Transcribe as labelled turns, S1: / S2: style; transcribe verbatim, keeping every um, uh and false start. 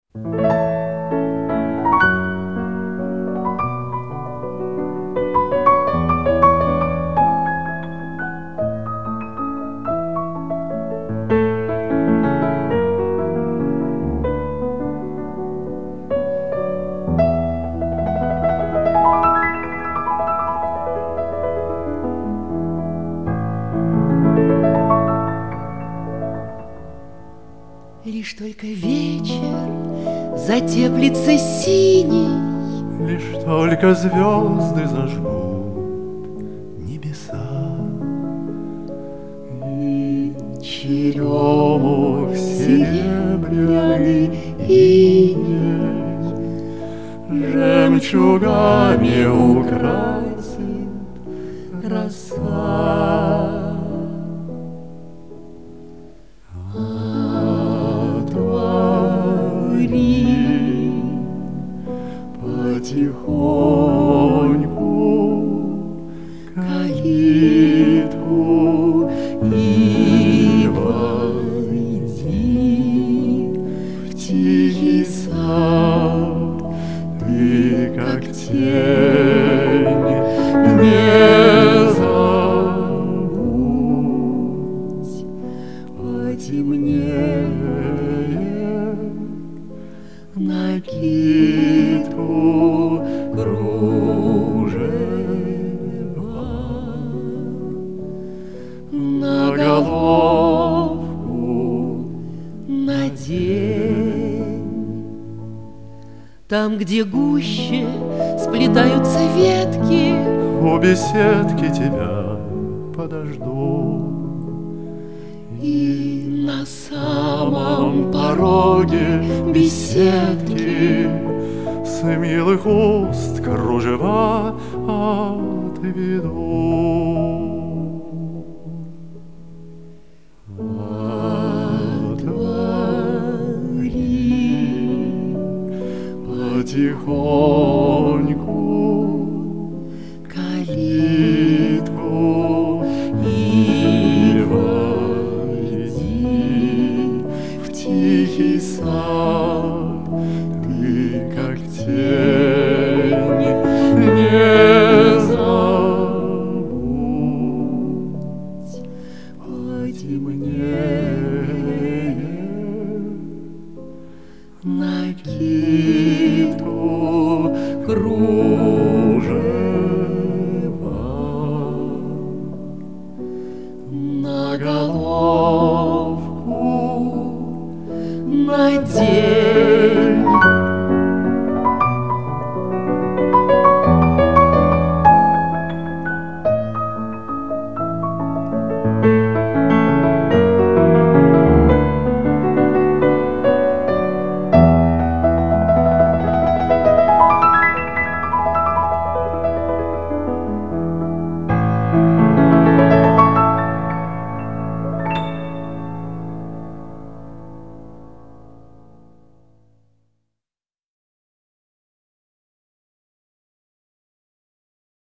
S1: Лишь только вечер затеплится синий,
S2: лишь только звезды зажгут небеса, и черемух серебряный иней жемчугами украсит роса. Потихоньку калитку и войди в тихий сад. Ты, как тень, не забудь, потемнеет накидку кружева на головку надень.
S1: Там, где гуще сплетаются ветки,
S2: у беседки тебя подожду.
S1: и на самом пороге беседки
S2: с милых уст кружева отведу. Отвори потихоньку калитку и войди в тихий сад. Ты, как тень, не забудь, потемнеет накидку кружева на головку надень.